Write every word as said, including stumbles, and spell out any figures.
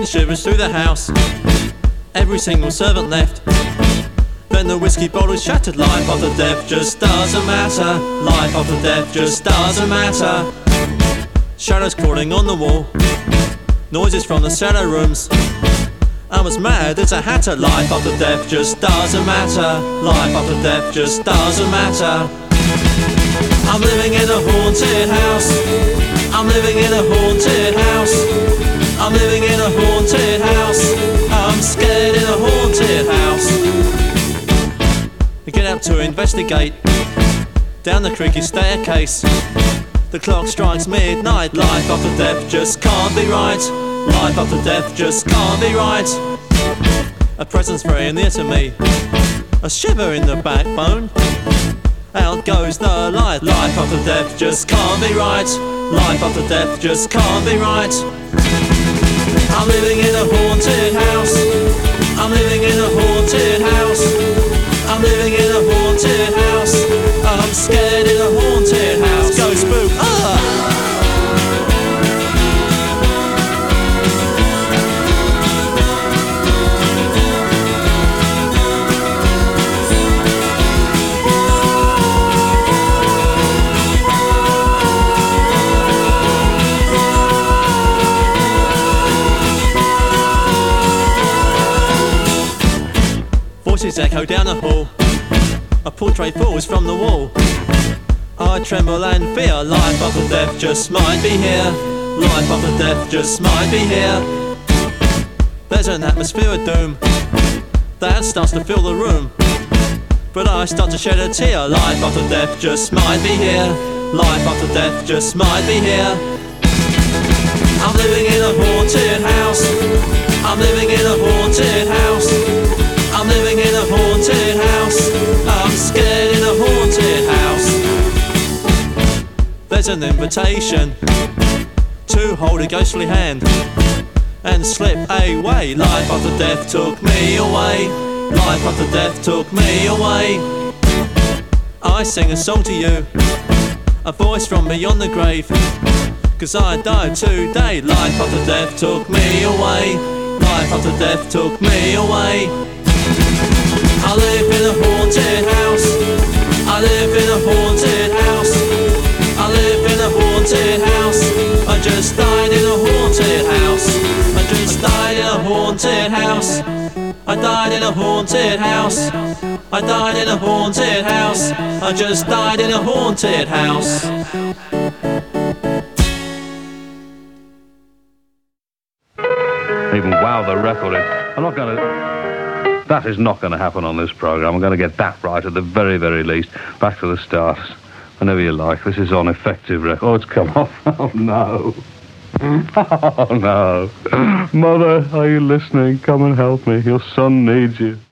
shivers through the house. Every single servant left. Then the whiskey bottle shattered. Life after death just doesn't matter. Life after death just doesn't matter. Shadows crawling on the wall. Noises from the cellar rooms. I'm as mad as a hatter. Life after death just doesn't matter. Life after death just doesn't matter. I'm living in a haunted house. I'm living in a haunted house. I'm living in a haunted house. I'm scared in a haunted house. I get up to investigate. Down the creaky staircase. The clock strikes midnight. Life after death just can't be right. Life after death just can't be right. A presence very near to me. A shiver in the backbone. Out goes the light. Life after death just can't be right. Life after death just can't be right. I'm living in a haunted house. I'm living in a haunted house. I'm living in a haunted house. I'm scared in a haunted house. Go spook. Ah! Voices echo down the hall. A portrait falls from the wall. I tremble and fear. Life after death just might be here. Life after death just might be here. There's an atmosphere of doom that starts to fill the room. But I start to shed a tear. Life after death just might be here. Life after death just might be here. I'm living in a haunted house. I'm living in a haunted house. I'm living in a haunted house. I'm scared in a haunted house. There's an invitation to hold a ghostly hand and slip away. Life after death took me away. Life after death took me away. I sing a song to you, a voice from beyond the grave. Cause I died today. Life after death took me away. Life after death took me away. I live in a haunted house. I live in a haunted house. I live in a haunted house. I just died in a haunted house. I just died in a haunted house. I died in a haunted house. I died in a haunted house. I just died in a haunted house. Even wow the record is. I'm not going to... That is not going to happen on this programme. I'm going to get that right at the very, very least. Back to the start. Whenever you like. This is on effective record. Oh, it's come off. Oh, no. Oh, no. Mother, are you listening? Come and help me. Your son needs you.